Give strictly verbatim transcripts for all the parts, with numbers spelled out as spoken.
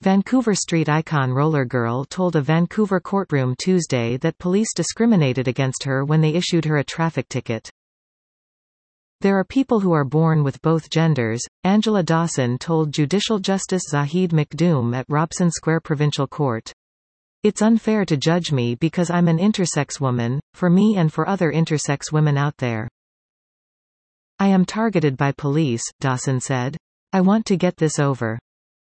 Vancouver street icon Roller Girl told a Vancouver courtroom Tuesday that police discriminated against her when they issued her a traffic ticket. "There are people who are born with both genders," Angela Dawson told Judicial Justice Zahid Makdoum at Robson Square Provincial Court. "It's unfair to judge me because I'm an intersex woman, for me and for other intersex women out there. I am targeted by police," Dawson said. "I want to get this over."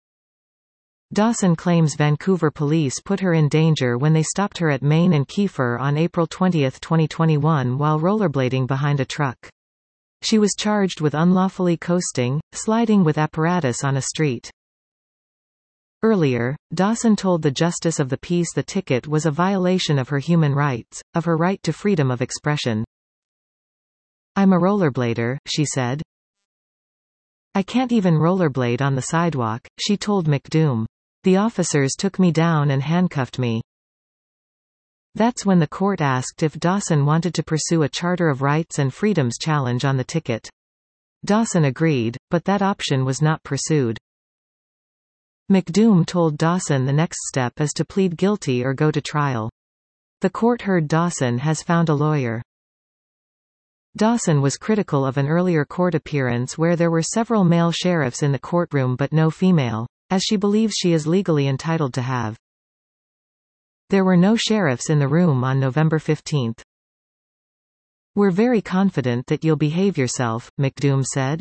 Dawson claims Vancouver police put her in danger when they stopped her at Main and Kiefer on April twentieth twenty twenty-one while rollerblading behind a truck. She was charged with unlawfully coasting, sliding with apparatus on a street. Earlier, Dawson told the Justice of the Peace the ticket was a violation of her human rights, of her right to freedom of expression. "I'm a rollerblader," she said. "I can't even rollerblade on the sidewalk," she told Makdoum. "The officers took me down and handcuffed me." That's when the court asked if Dawson wanted to pursue a Charter of Rights and Freedoms challenge on the ticket. Dawson agreed, but that option was not pursued. Makdoum told Dawson the next step is to plead guilty or go to trial. The court heard Dawson has found a lawyer. Dawson was critical of an earlier court appearance where there were several male sheriffs in the courtroom but no female, as she believes she is legally entitled to have. There were no sheriffs in the room on November fifteenth. "We're very confident that you'll behave yourself," Makdoum said.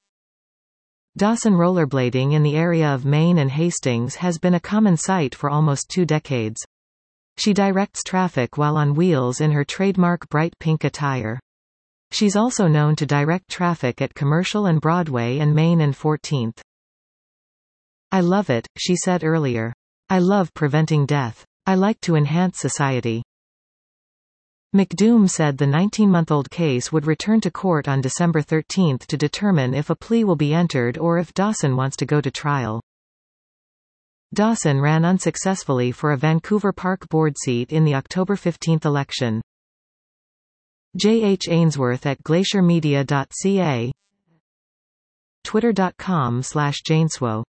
Dawson rollerblading in the area of Main and Hastings has been a common sight for almost two decades. She directs traffic while on wheels in her trademark bright pink attire. She's also known to direct traffic at Commercial and Broadway and Main and fourteenth. "I love it," she said earlier. "I love preventing death. I like to enhance society." Makdoum said the nineteen-month-old case would return to court on December thirteenth to determine if a plea will be entered or if Dawson wants to go to trial. Dawson ran unsuccessfully for a Vancouver Park Board seat in the October fifteenth election. J H Ainsworth at glacier media dot c a, twitter dot com slash janeswo